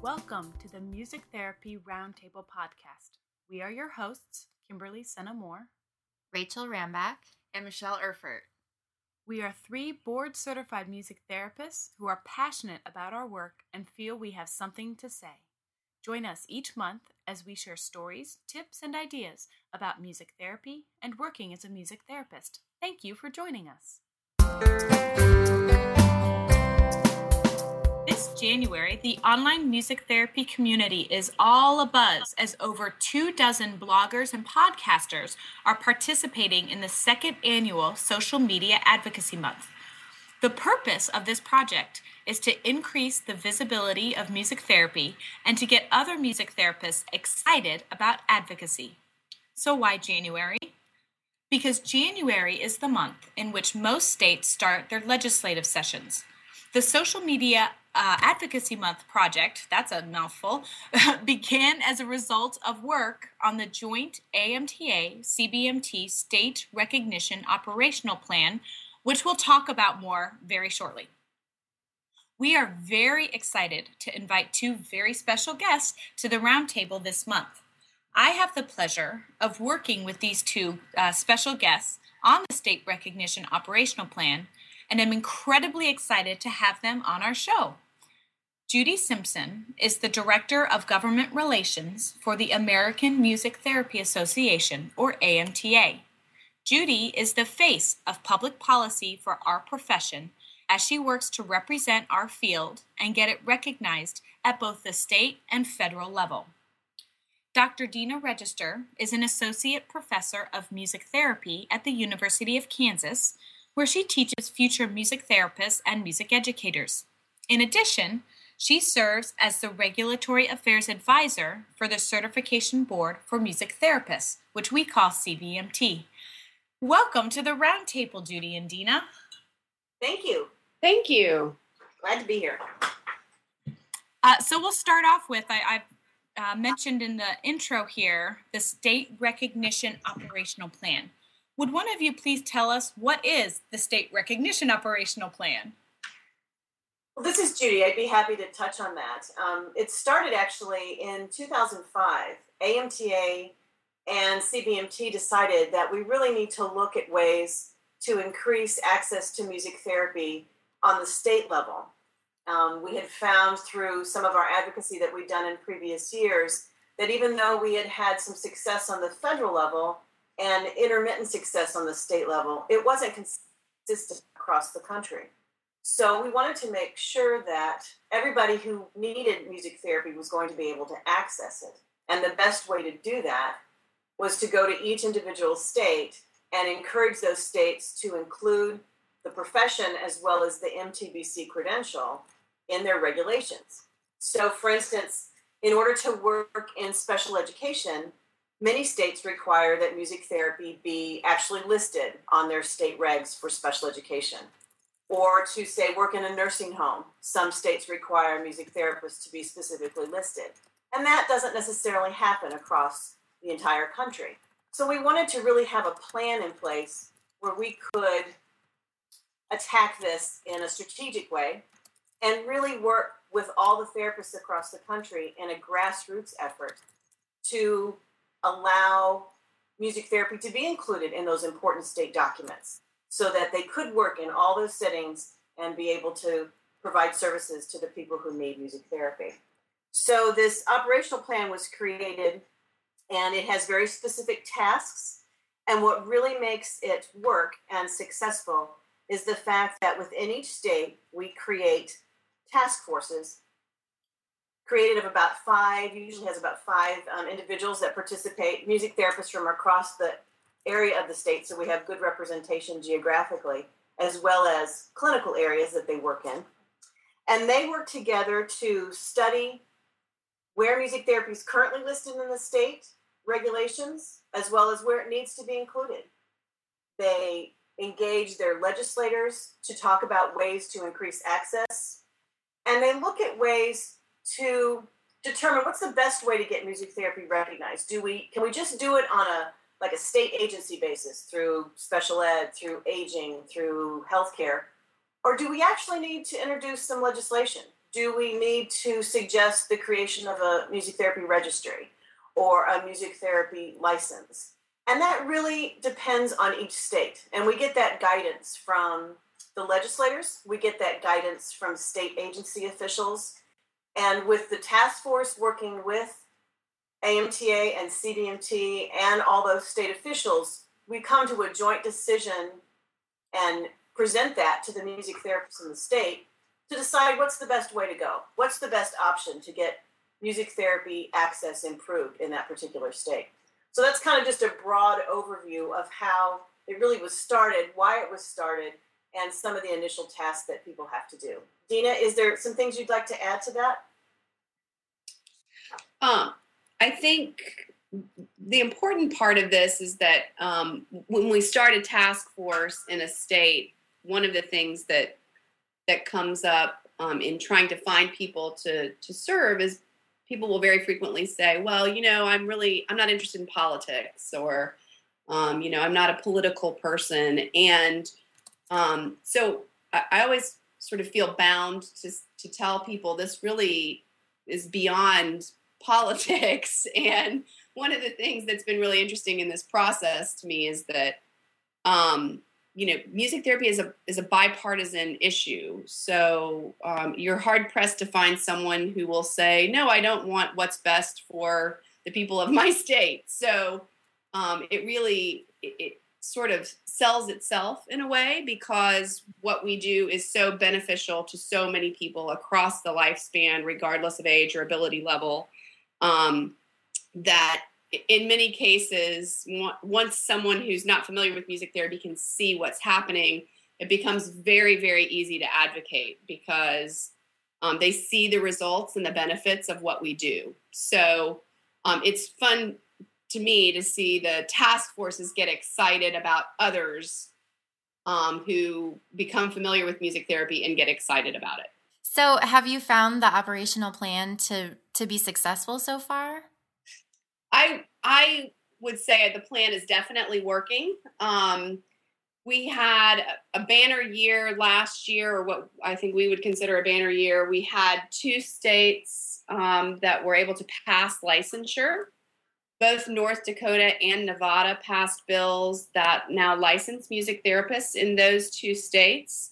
Welcome to the Music Therapy Roundtable podcast. We are your hosts, Kimberly Senna-Moore, Rachel Rambach, and Michelle Erfurt. We are three board-certified music therapists who are passionate about our work and feel we have something to say. Join us each month as we share stories, tips, and ideas about music therapy and working as a music therapist. Thank you for joining us. This January, the online music therapy community is all abuzz as over 24 bloggers and podcasters are participating in the second annual Social Media Advocacy Month. The purpose of this project is to increase the visibility of music therapy and to get other music therapists excited about advocacy. So why January? Because January is the month in which most states start their legislative sessions. The Social Media Advocacy Month project, that's a mouthful, began as a result of work on the joint AMTA-CBMT State Recognition Operational Plan, which we'll talk about more very shortly. We are very excited to invite two very special guests to the roundtable this month. I have the pleasure of working with these two special guests on the State Recognition Operational Plan, and I'm incredibly excited to have them on our show. Judy Simpson is the Director of Government Relations for the American Music Therapy Association, or AMTA. Judy is the face of public policy for our profession as she works to represent our field and get it recognized at both the state and federal level. Dr. Dina Register is an Associate Professor of Music Therapy at the University of Kansas, where she teaches future music therapists and music educators. In addition, she serves as the Regulatory Affairs Advisor for the Certification Board for Music Therapists, which we call CBMT. Welcome to the roundtable, Judy and Dina. Thank you. Thank you. Glad to be here. So we'll start off with, I've mentioned in the intro here, the State Recognition Operational Plan. Would one of you please tell us what is the State Recognition Operational Plan? Well, this is Judy. I'd be happy to touch on that. It started actually in 2005. AMTA and CBMT decided that we really need to look at ways to increase access to music therapy on the state level. We had found through some of our advocacy that we'd done in previous years that even though we had had some success on the federal level and intermittent success on the state level, it wasn't consistent across the country. So we wanted to make sure that everybody who needed music therapy was going to be able to access it. And the best way to do that was to go to each individual state and encourage those states to include the profession as well as the MTBC credential in their regulations. So for instance, in order to work in special education, many states require that music therapy be actually listed on their state regs for special education. Or to say work in a nursing home, some states require music therapists to be specifically listed. And that doesn't necessarily happen across the entire country. So we wanted to really have a plan in place where we could attack this in a strategic way and really work with all the therapists across the country in a grassroots effort to allow music therapy to be included in those important state documents so that they could work in all those settings and be able to provide services to the people who need music therapy. So this operational plan was created, and it has very specific tasks. And what really makes it work and successful is the fact that within each state, we create task forces created of about five, usually has about five individuals that participate, music therapists from across the area of the state, so we have good representation geographically, as well as clinical areas that they work in. And they work together to study where music therapy is currently listed in the state regulations, as well as where it needs to be included. They engage their legislators to talk about ways to increase access, and they look at ways to determine what's the best way to get music therapy recognized. Can we just do it on a state agency basis through special ed, through aging, through healthcare? Or do we actually need to introduce some legislation? do we need to suggest the creation of a music therapy registry or a music therapy license? And that really depends on each state. And we get that guidance from the legislators, we get that guidance from state agency officials. And with the task force working with AMTA and CDMT and all those state officials, we come to a joint decision and present that to the music therapists in the state to decide what's the best way to go. What's the best option to get music therapy access improved in that particular state? So that's kind of just a broad overview of how it really was started, why it was started, and some of the initial tasks that people have to do. Dina, is there some things you'd like to add to that? I think the important part of this is that when we start a task force in a state, one of the things that comes up in trying to find people to serve is people will very frequently say, well, I'm not interested in politics, or, I'm not a political person. And so I always sort of feel bound to tell people this really is beyond politics. And one of the things that's been really interesting in this process to me is that, music therapy is a bipartisan issue. So you're hard pressed to find someone who will say, no, I don't want what's best for the people of my state. So it sort of sells itself in a way, because what we do is so beneficial to so many people across the lifespan, regardless of age or ability level, that in many cases, once someone who's not familiar with music therapy can see what's happening, it becomes very, very easy to advocate, because they see the results and the benefits of what we do. So it's fun to me to see the task forces get excited about others who become familiar with music therapy and get excited about it. So have you found the operational plan to be successful so far? I would say the plan is definitely working. We had a banner year last year, or what I think we would consider a banner year. We had 2 states that were able to pass licensure. Both North Dakota and Nevada passed bills that now license music therapists in those 2 states.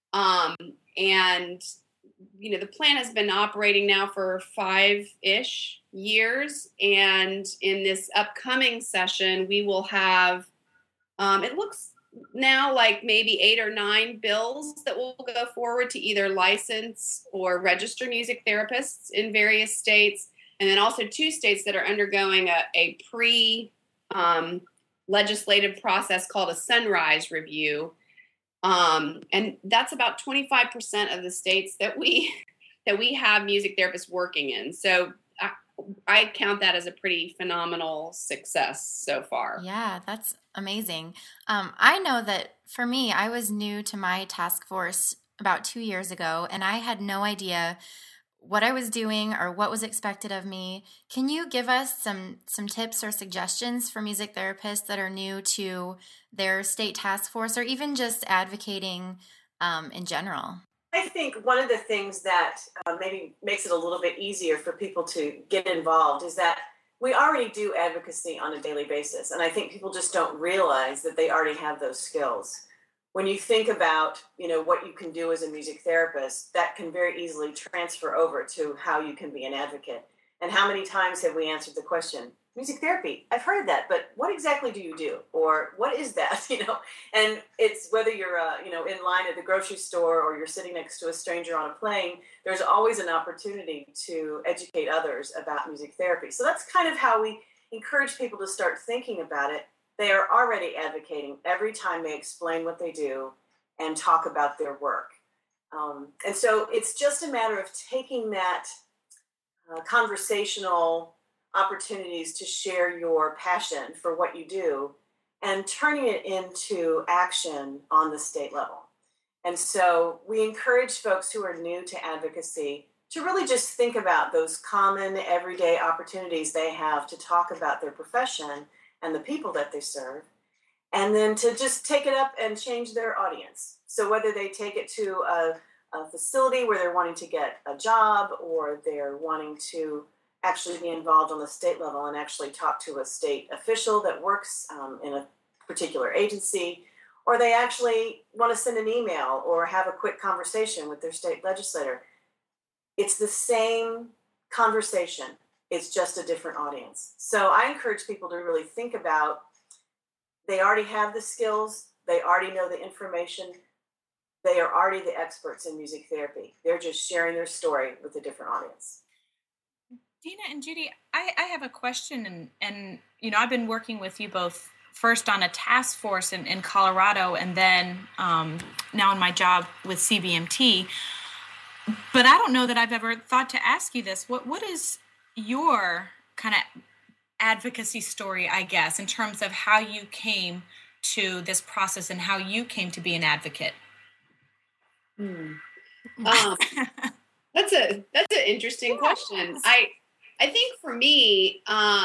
And the plan has been operating now for 5-ish years. And in this upcoming session, we will have, it looks now like maybe 8 or 9 bills that will go forward to either license or register music therapists in various states. And then also 2 states that are undergoing a pre-legislative process called a Sunrise Review. And that's about 25% of the states that we have music therapists working in. So I count that as a pretty phenomenal success so far. Yeah, that's amazing. I know that for me, I was new to my task force about 2 years ago, and I had no idea what I was doing or what was expected of me. Can you give us some tips or suggestions for music therapists that are new to their state task force, or even just advocating in general? I think one of the things that maybe makes it a little bit easier for people to get involved is that we already do advocacy on a daily basis. And I think people just don't realize that they already have those skills. When you think about, what you can do as a music therapist, that can very easily transfer over to how you can be an advocate. And how many times have we answered the question, music therapy, I've heard that, but what exactly do you do? Or what is that? And it's whether you're, in line at the grocery store or you're sitting next to a stranger on a plane, there's always an opportunity to educate others about music therapy. So that's kind of how we encourage people to start thinking about it. They are already advocating every time they explain what they do and talk about their work. And so it's just a matter of taking that conversational opportunities to share your passion for what you do and turning it into action on the state level. And so we encourage folks who are new to advocacy to really just think about those common everyday opportunities they have to talk about their profession and the people that they serve, and then to just take it up and change their audience. So whether they take it to a facility where they're wanting to get a job, or they're wanting to actually be involved on the state level and actually talk to a state official that works in a particular agency, or they actually want to send an email or have a quick conversation with their state legislator. It's the same conversation. It's just a different audience. So I encourage people to really think about, they already have the skills, they already know the information, they are already the experts in music therapy. They're just sharing their story with a different audience. Dina and Judy, I have a question, and I've been working with you both first on a task force in Colorado, and then now in my job with CBMT. But I don't know that I've ever thought to ask you this. What is your kind of advocacy story, I guess, in terms of how you came to this process and how you came to be an advocate? That's an interesting question. I think for me,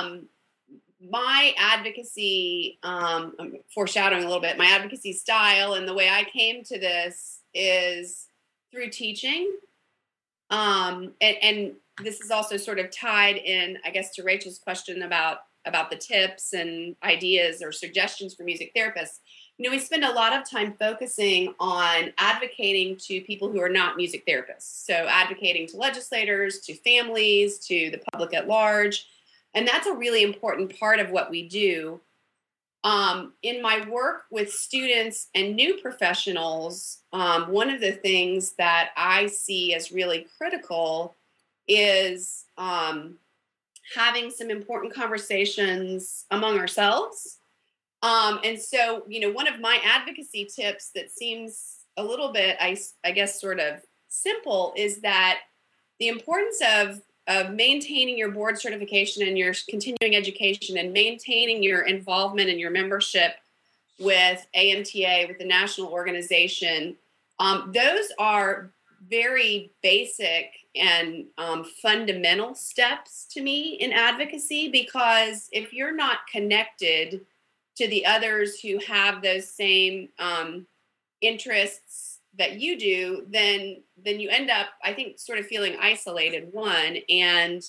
my advocacy, I'm foreshadowing a little bit, my advocacy style and the way I came to this is through teaching. And this is also sort of tied in, I guess, to Rachel's question about the tips and ideas or suggestions for music therapists. We spend a lot of time focusing on advocating to people who are not music therapists. So advocating to legislators, to families, to the public at large. And that's a really important part of what we do. In my work with students and new professionals, one of the things that I see as really critical is having some important conversations among ourselves. And so, one of my advocacy tips that seems a little bit, I guess, sort of simple is that the importance of maintaining your board certification and your continuing education and maintaining your involvement and your membership with AMTA, with the national organization, those are very basic and fundamental steps to me in advocacy, because if you're not connected to the others who have those same interests that you do, then you end up, I think, sort of feeling isolated, one, and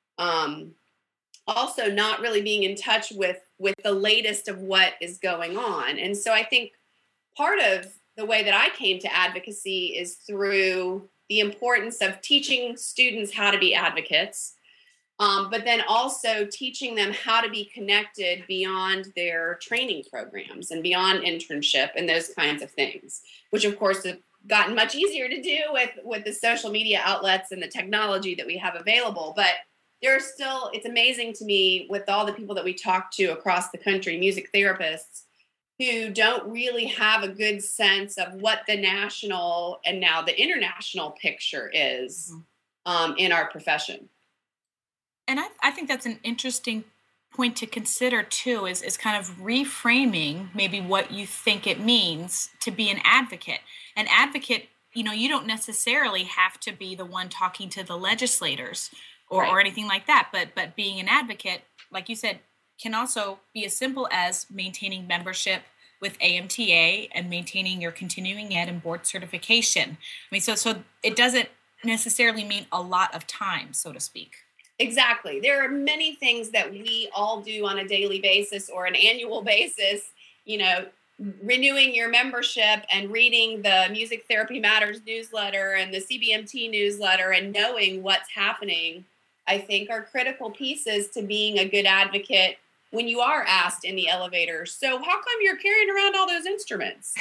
also not really being in touch with the latest of what is going on. And so I think part of the way that I came to advocacy is through the importance of teaching students how to be advocates, but then also teaching them how to be connected beyond their training programs and beyond internship and those kinds of things, which of course have gotten much easier to do with the social media outlets and the technology that we have available. But there are still, it's amazing to me with all the people that we talk to across the country, music therapists, who don't really have a good sense of what the national and now the international picture is in our profession. And I think that's an interesting point to consider too, is kind of reframing maybe what you think it means to be an advocate. An advocate, you don't necessarily have to be the one talking to the legislators or anything like that, but being an advocate, like you said, can also be as simple as maintaining membership with AMTA and maintaining your continuing ed and board certification. I mean, so it doesn't necessarily mean a lot of time, so to speak. Exactly. There are many things that we all do on a daily basis or an annual basis, renewing your membership and reading the Music Therapy Matters newsletter and the CBMT newsletter and knowing what's happening, I think are critical pieces to being a good advocate when you are asked in the elevator, so how come you're carrying around all those instruments?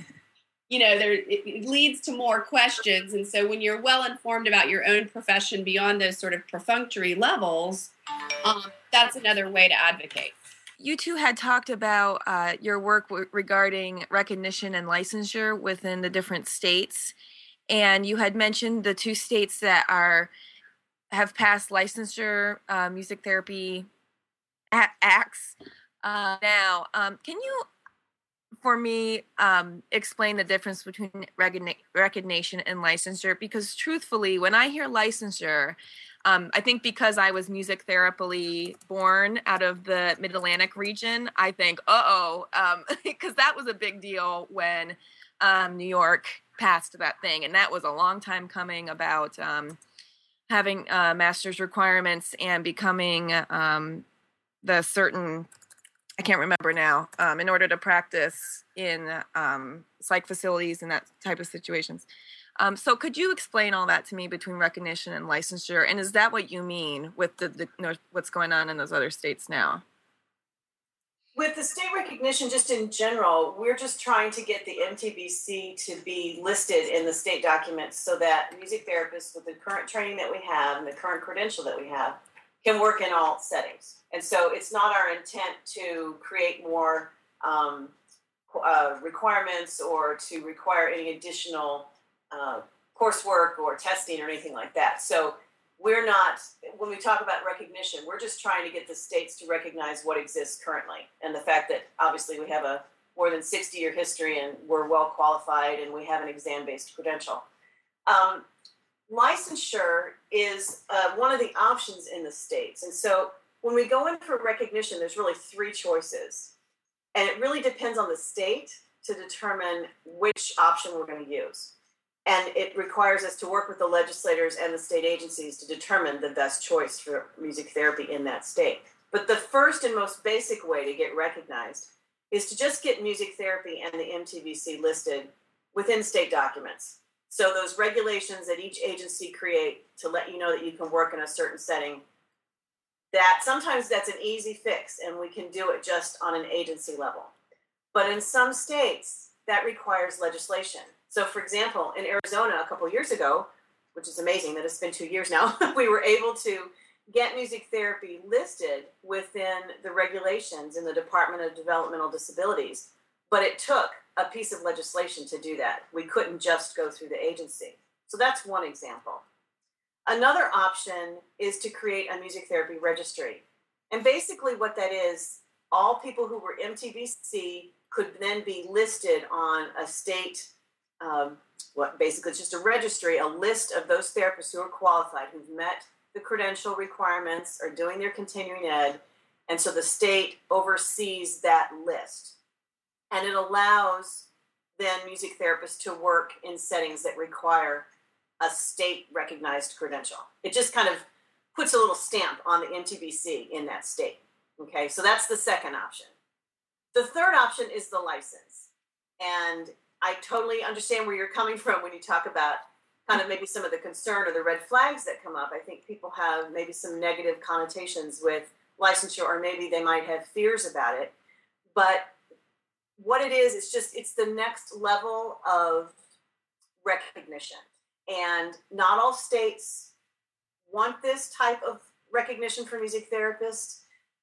It leads to more questions. And so when you're well informed about your own profession beyond those sort of perfunctory levels, that's another way to advocate. You two had talked about your work regarding recognition and licensure within the different states. And you had mentioned the two states that have passed licensure music therapy acts now. Can you, for me, explain the difference between recognition and licensure? Because truthfully, when I hear licensure, I think because I was music therapy born out of the Mid-Atlantic region, I think, because that was a big deal when New York passed that thing, and that was a long time coming about having master's requirements and becoming the certain, I can't remember now, in order to practice in psych facilities and that type of situations. So could you explain all that to me between recognition and licensure? And is that what you mean with the what's going on in those other states now? With the state recognition, just in general, we're just trying to get the MTBC to be listed in the state documents so that music therapists with the current training that we have and the current credential that we have can work in all settings. And so it's not our intent to create more requirements or to require any additional coursework or testing or anything like that. So we're not, when we talk about recognition, we're just trying to get the states to recognize what exists currently. And the fact that obviously we have a more than 60-year history and we're well qualified and we have an exam-based credential. Licensure is one of the options in the states. And so when we go in for recognition, there's really three choices. And it really depends on the state to determine which option we're going to use. And it requires us to work with the legislators and the state agencies to determine the best choice for music therapy in that state. But the first and most basic way to get recognized is to just get music therapy and the MTBC listed within state documents. So those regulations that each agency create to let you know that you can work in a certain setting, that sometimes that's an easy fix and we can do it just on an agency level. But in some states, that requires legislation. So, for example, in Arizona a couple years ago, which is amazing that it's been 2 years now, we were able to get music therapy listed within the regulations in the Department of Developmental Disabilities. But it took a piece of legislation to do that. We couldn't just go through the agency. So that's one example. Another option is to create a music therapy registry. And basically what that is, all people who were MTBC could then be listed on a state basically it's just a registry, a list of those therapists who are qualified, who've met the credential requirements, are doing their continuing ed, and so the state oversees that list. And it allows then music therapists to work in settings that require a state-recognized credential. It just kind of puts a little stamp on the MTBC in that state. Okay, so that's the second option. The third option is the license. And I totally understand where you're coming from when you talk about kind of maybe some of the concern or the red flags that come up. I think people have maybe some negative connotations with licensure, or maybe they might have fears about it. But what it is, it's the next level of recognition. And not all states want this type of recognition for music therapists.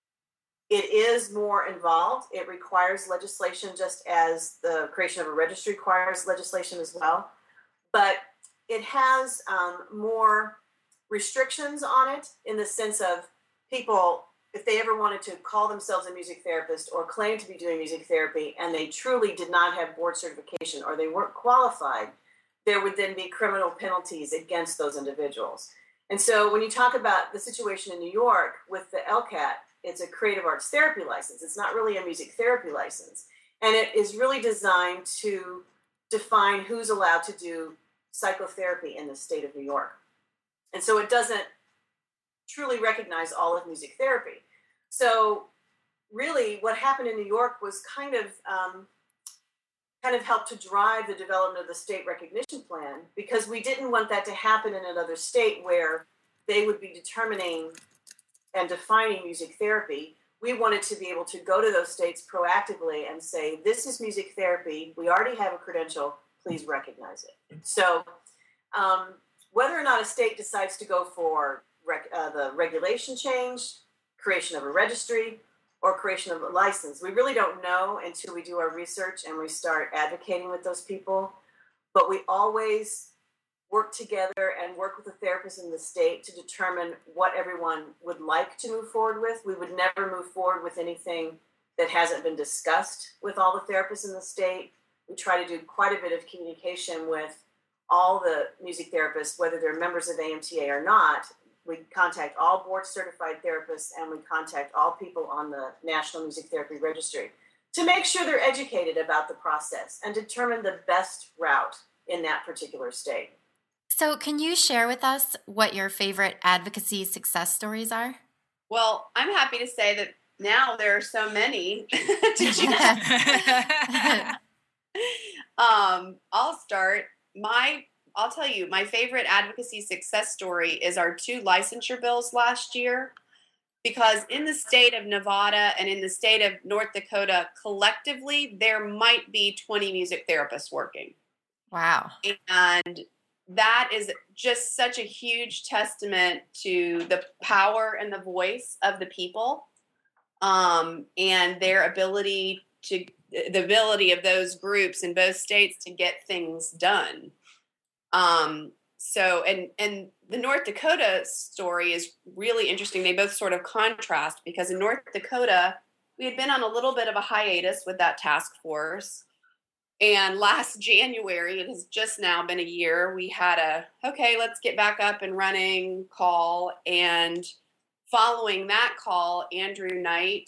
It is more involved. It requires legislation, just as the creation of a registry requires legislation as well. But it has more restrictions on it, in the sense of people, if they ever wanted to call themselves a music therapist or claim to be doing music therapy and they truly did not have board certification or they weren't qualified, there would then be criminal penalties against those individuals. And so when you talk about the situation in New York with the LCAT, it's a creative arts therapy license. It's not really a music therapy license. And it is really designed to define who's allowed to do psychotherapy in the state of New York. And so it doesn't truly recognize all of music therapy. So really what happened in New York was kind of helped to drive the development of the state recognition plan, because we didn't want that to happen in another state where they would be determining and defining music therapy. We wanted to be able to go to those states proactively and say, this is music therapy. We already have a credential. Please recognize it. So whether or not a state decides to go for the regulation change, creation of a registry, or creation of a license, we really don't know until we do our research and we start advocating with those people. But we always work together and work with the therapists in the state to determine what everyone would like to move forward with. We would never move forward with anything that hasn't been discussed with all the therapists in the state. We try to do quite a bit of communication with all the music therapists, whether they're members of AMTA or not. We contact all board certified therapists and we contact all people on the National Music Therapy Registry to make sure they're educated about the process and determine the best route in that particular state. So can you share with us what your favorite advocacy success stories are? Well, I'm happy to say that now there are so many to choose. I'll start. I'll tell you, my favorite advocacy success story is our 2 licensure bills last year, because in the state of Nevada and in the state of North Dakota, collectively, there might be 20 music therapists working. Wow. And that is just such a huge testament to the power and the voice of the people, and their ability of those groups in both states to get things done. So the North Dakota story is really interesting. They both sort of contrast, because in North Dakota, we had been on a little bit of a hiatus with that task force. And last January, it has just now been a year, we had okay, let's get back up and running call. And following that call, Andrew Knight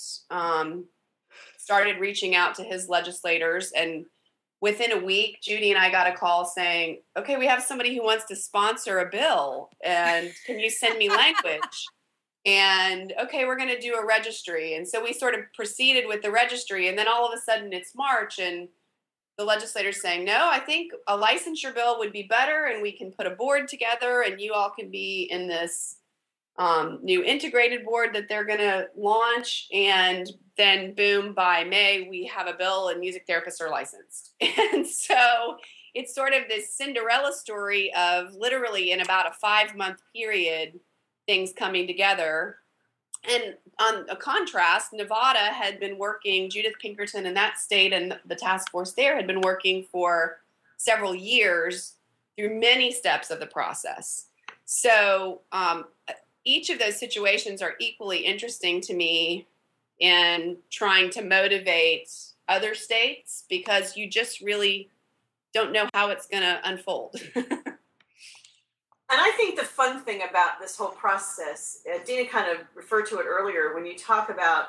started reaching out to his legislators. And within a week, Judy and I got a call saying, okay, we have somebody who wants to sponsor a bill. And can you send me language? And okay, we're going to do a registry. And so we sort of proceeded with the registry. And then all of a sudden it's March, and the legislators saying, no, I think a licensure bill would be better, and we can put a board together, and you all can be in this new integrated board that they're going to launch. And then boom, by May, we have a bill and music therapists are licensed. And so it's sort of this Cinderella story of literally in about a 5-month period, things coming together. And on a contrast, Nevada had been working, Judith Pinkerton in that state and the task force there had been working for several years through many steps of the process. So each of those situations are equally interesting to me in trying to motivate other states, because you just really don't know how it's going to unfold. And I think the fun thing about this whole process, Dina kind of referred to it earlier, when you talk about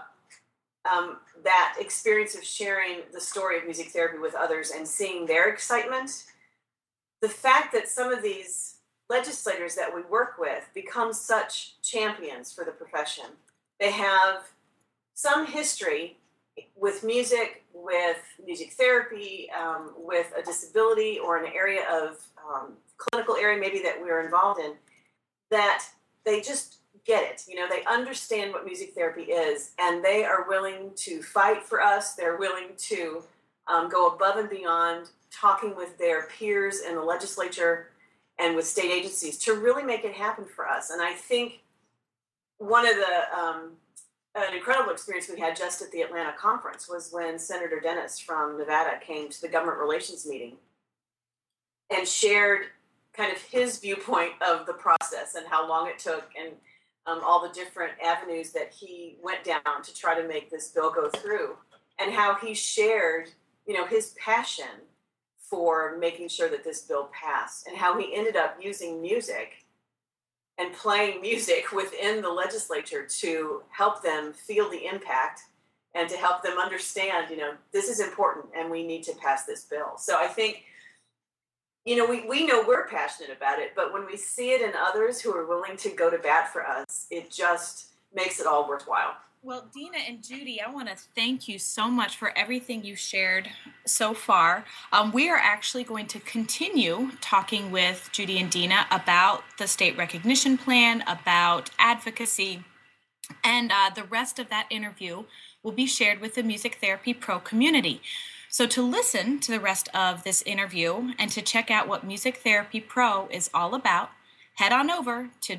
that experience of sharing the story of music therapy with others and seeing their excitement, the fact that some of these legislators that we work with become such champions for the profession. They have some history with music therapy, with a disability or an area of clinical area maybe that we're involved in, that they just get it. They understand what music therapy is, and they are willing to fight for us. They're willing to go above and beyond, talking with their peers in the legislature and with state agencies to really make it happen for us. And I think one of an incredible experience we had just at the Atlanta conference was when Senator Dennis from Nevada came to the government relations meeting and shared kind of his viewpoint of the process and how long it took, and all the different avenues that he went down to try to make this bill go through, and how he shared, his passion for making sure that this bill passed, and how he ended up using music and playing music within the legislature to help them feel the impact and to help them understand, this is important and we need to pass this bill. So I think, we know we're passionate about it, but when we see it in others who are willing to go to bat for us, it just makes it all worthwhile. Well, Dina and Judy, I want to thank you so much for everything you shared so far. We are actually going to continue talking with Judy and Dina about the state recognition plan, about advocacy, and the rest of that interview will be shared with the Music Therapy Pro community. So to listen to the rest of this interview and to check out what Music Therapy Pro is all about, head on over to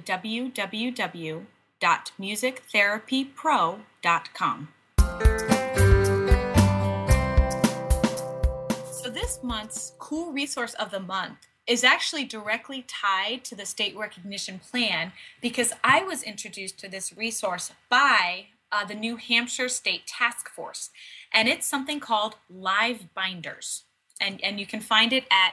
www.musictherapypro.com. So this month's Cool Resource of the Month is actually directly tied to the state recognition plan, because I was introduced to this resource by the New Hampshire State Task Force, and it's something called Live Binders, and you can find it at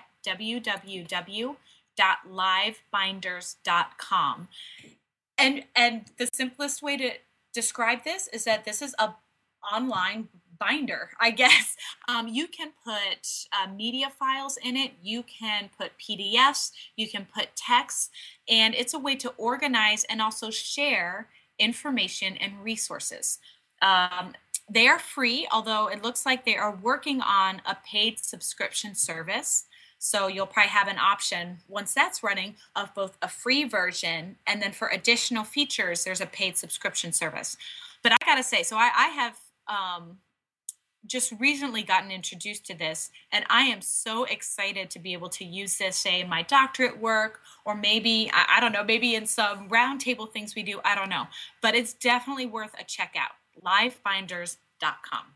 www.livebinders.com. And the simplest way to describe this is that this is a online binder, I guess. You can put media files in it. You can put PDFs. You can put text. And it's a way to organize and also share information and resources. They are free, although it looks like they are working on a paid subscription service. So you'll probably have an option once that's running of both a free version and then for additional features, there's a paid subscription service. But I got to say, so I have just recently gotten introduced to this, and I am so excited to be able to use this, say, in my doctorate work, or maybe, I don't know, maybe in some roundtable things we do, I don't know. But it's definitely worth a check out, livebinders.com.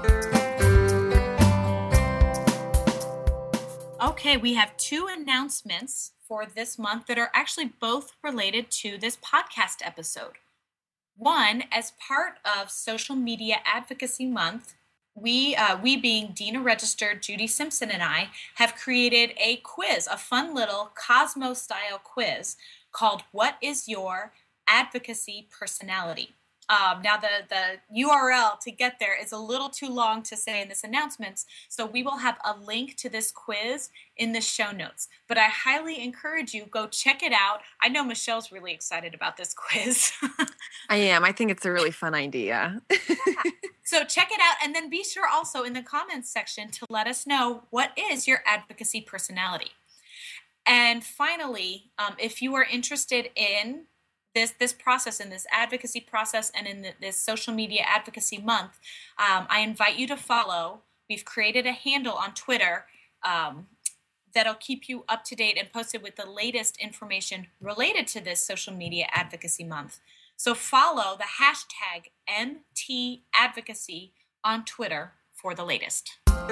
Okay, we have 2 announcements for this month that are actually both related to this podcast episode. One, as part of Social Media Advocacy Month, we being DINA registered Judy Simpson and I have created a quiz, a fun little Cosmo-style quiz called What is Your Advocacy Personality? Now, the URL to get there is a little too long to say in this announcement, so we will have a link to this quiz in the show notes. But I highly encourage you, go check it out. I know Michelle's really excited about this quiz. I am. I think it's a really fun idea. So check it out, and then be sure also in the comments section to let us know what is your advocacy personality. And finally, if you are interested in this process, in this advocacy process, and in this social media advocacy month, I invite you to follow. We've created a handle on Twitter that'll keep you up to date and posted with the latest information related to this social media advocacy month. So follow the hashtag MTAdvocacy on Twitter for the latest.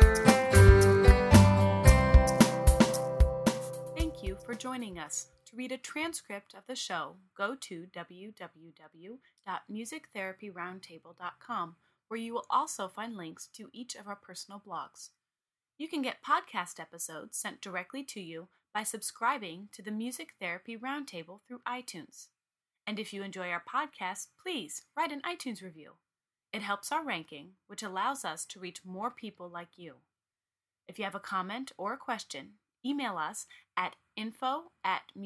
Thank you for joining us. To read a transcript of the show, go to www.musictherapyroundtable.com, where you will also find links to each of our personal blogs. You can get podcast episodes sent directly to you by subscribing to the Music Therapy Roundtable through iTunes. And if you enjoy our podcast, please write an iTunes review. It helps our ranking, which allows us to reach more people like you. If you have a comment or a question, email us at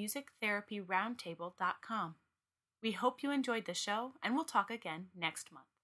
info@musictherapyroundtable.com. We hope you enjoyed the show, and we'll talk again next month.